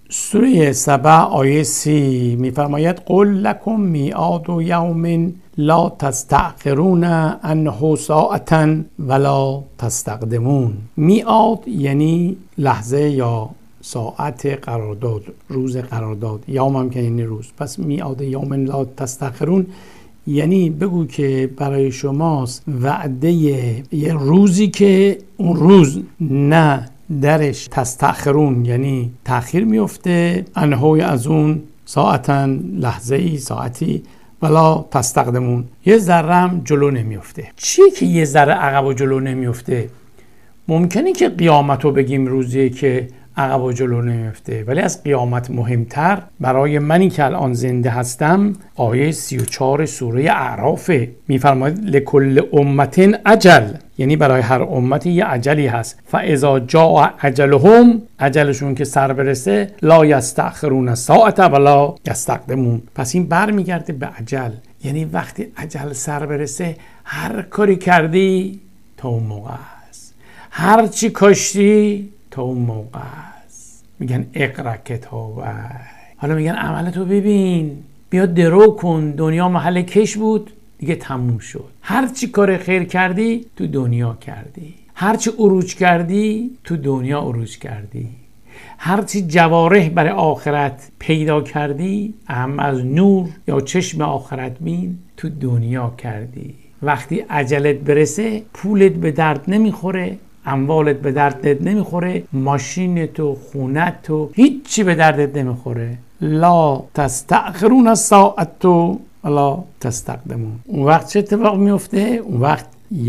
سوره سبع آیه 30 میفرماید قل لکم میعاد یوم لا تستأخرون عنه ساعة ولا تستقدمون. میعاد یعنی لحظه یا ساعت قرارداد، روز قرارداد، یوم هم که یعنی روز. پس میعاد یوم لا تستأخرون یعنی بگو که برای شماست وعده یه روزی که اون روز نه درش تستأخرون یعنی تأخیر میفته، انهوی از اون ساعتاً لحظه‌ای ساعتی، ولا تستقدمون یه ذره هم جلو نمیفته. چی که یه ذره عقب و جلو نمیفته؟ ممکنه که قیامت رو بگیم روزیه که عقب و جلو نمیفته، ولی از قیامت مهمتر برای منی که الان زنده هستم آیه 34 سوره اعراف میفرماید لکل امت اجل، یعنی برای هر امتی یه اجلی هست. فاذا جاء اجلهم، اجلشون که سر برسه، لا یستأخرون ساعة ولا یستقدمون. پس این برمیگرده به اجل، یعنی وقتی اجل سر برسه هر کاری کردی تا اون موقع است، هر چی کاشتی تا اون موقع است. میگن اقرا کتابک، حالا میگن عملتو ببین، بیا درو کن، دنیا محل کش بود دیگه تموم شد. هر چی کار خیر کردی تو دنیا کردی، هر چی عروج کردی تو دنیا عروج کردی، هر چی جوارح برای آخرت پیدا کردی اهم از نور یا چشم آخرت بین تو دنیا کردی. وقتی اجلت برسه پولت به درد نمیخوره، اموالت به دردت نمیخوره، ماشینت و خونت و هیچی به دردت نمیخوره. لا تستأخرون الساعة ولا تستقدمون. اون وقت چه اتفاق میفته؟ اون وقت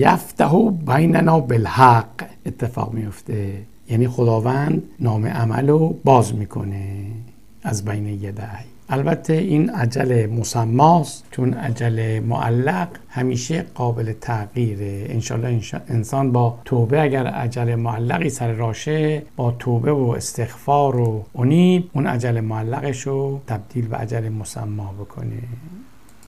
یفتح بیننا بالحق اتفاق میفته، یعنی خداوند نام عملو باز میکنه از بین یدی. البته این اجل مسماست، چون اجل معلق همیشه قابل تغییره. انشالله انسان با توبه اگر اجل معلقی سر راشه، با توبه و استغفار و انیب اون اجل معلقشو تبدیل به اجل مسما بکنه.